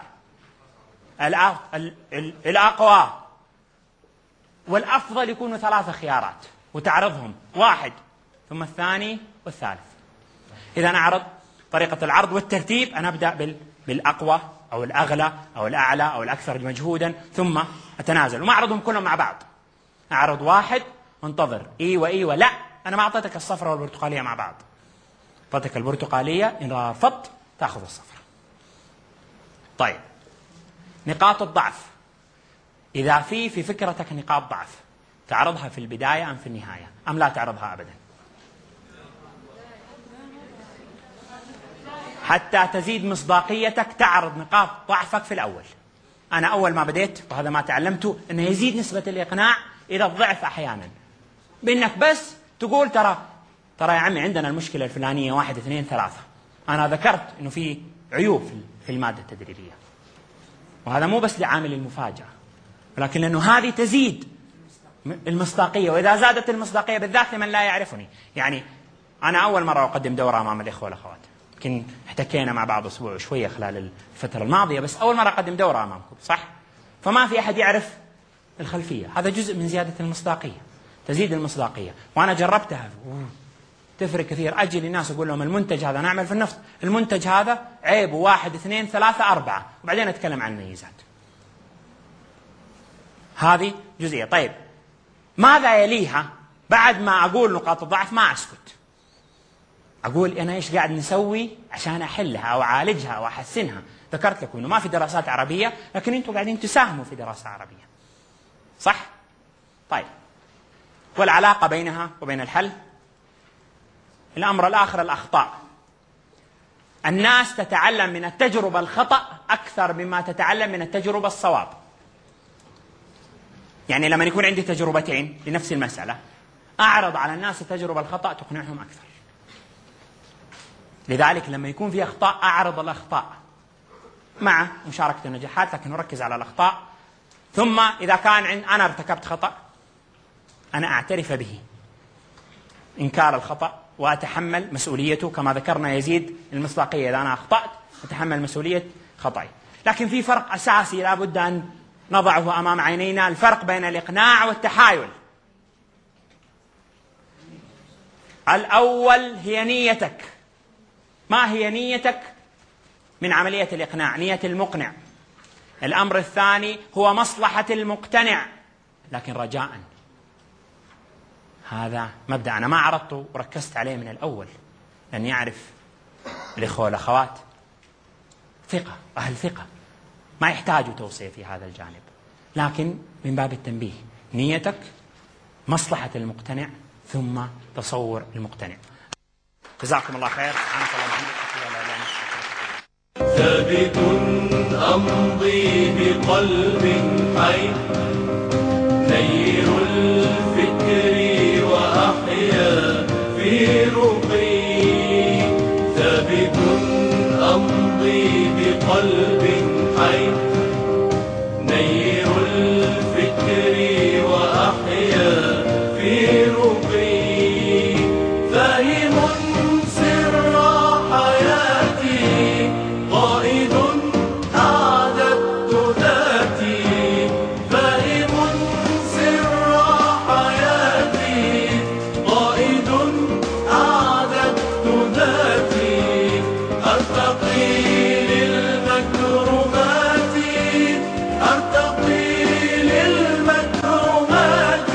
الأقوى والأفضل يكونوا ثلاثة خيارات وتعرضهم، واحد ثم الثاني والثالث. إذا أنا أعرض طريقة العرض والترتيب، أنا أبدأ بالأقوى أو الأغلى أو الأعلى أو الأكثر مجهودا، ثم أتنازل وما أعرضهم كلهم مع بعض. أعرض واحد وانتظر إيوة إيوة. لا، أنا ما أعطيتك الصفرة والبرتقالية مع بعض، أعطيتك البرتقالية، إن رفضت تأخذ الصفرة. طيب، نقاط الضعف. إذا في في فكرتك نقاط ضعف، تعرضها في البداية أم في النهاية أم لا تعرضها أبدا؟ حتى تزيد مصداقيتك تعرض نقاط ضعفك في الأول. أنا أول ما بديت وهذا ما تعلمته أنه يزيد نسبة الإقناع إلى الضعف أحيانا، بأنك بس تقول ترى ترى يا عمي عندنا المشكلة الفلانية واحد اثنين ثلاثة، أنا ذكرت أنه في عيوب في المادة التدريبية، وهذا مو بس لعامل المفاجأة ولكن لأنه هذه تزيد المصداقية. وإذا زادت المصداقية بالذات لمن لا يعرفني، يعني أنا أول مرة أقدم دورة أمام الإخوة والأخوات، يمكن احتكينا مع بعض أسبوع شوية خلال الفترة الماضية، بس أول مرة أقدم دورة أمامكم صح؟ فما في أحد يعرف الخلفية، هذا جزء من زيادة المصداقية، تزيد المصداقية. وأنا جربتها تفرق كثير. أجي للناس أقول لهم المنتج هذا نعمل في النفط، المنتج هذا عيب واحد اثنين ثلاثة أربعة، وبعدين أتكلم عن الميزات. هذه جزئية. طيب ماذا يليها بعد ما أقول نقاط الضعف؟ ما أسكت، أقول أنا إيش قاعد نسوي عشان أحلها أو أعالجها أو أحسنها. ذكرت لكم إنه ما في دراسات عربية، لكن أنتم قاعدين تساهموا في دراسة عربية صح؟ طيب والعلاقة بينها وبين الحل؟ الأمر الآخر الأخطاء. الناس تتعلم من التجربة الخطأ أكثر مما تتعلم من التجربة الصواب. يعني لما يكون عندي تجربتين لنفس المسألة أعرض على الناس التجربة الخطأ تقنعهم أكثر. لذلك لما يكون في أخطاء أعرض الأخطاء مع مشاركة النجاحات، لكن أركز على الأخطاء. ثم إذا كان عند أنا ارتكبت خطأ أنا أعترف به، إنكار الخطأ، وأتحمل مسؤوليته. كما ذكرنا يزيد المصداقية، إذا أنا أخطأت أتحمل مسؤولية خطأي. لكن في فرق أساسي لا بد أن نضعه أمام عينينا، الفرق بين الإقناع والتحايل. الأول هي نيتك. ما هي نيتك من عملية الإقناع؟ نية المقنع. الأمر الثاني هو مصلحة المقتنع، لكن رجاء. هذا مبدأ أنا ما عرضته وركزت عليه من الأول، لأن يعرف الإخوة والأخوات ثقة، أهل ثقة ما يحتاجوا توصية في هذا الجانب، لكن من باب التنبيه نيتك، مصلحة المقتنع، ثم تصور المقتنع. جزاكم الله خير. سبحانك اللهم وبحمدك. ثابت أمضي بقلب حي، نير الفكر وأحيا في رقي. ثابت أمضي بقلب حي، نير الفكر وأحيا في رقي. فاهم سر حياتي، قائد أعددت ذاتي. فاهم سر حياتي، قائد أعددت ذاتي. أرتقي للمكرمات، أرتقي للمكرمات.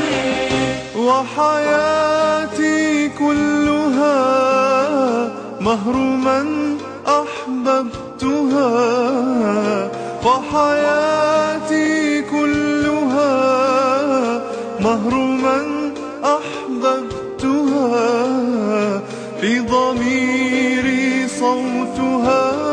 وحياتي كلها مهر من أحببتها، وحياتي كلها مهر من أحببتها. في ضميري صوتها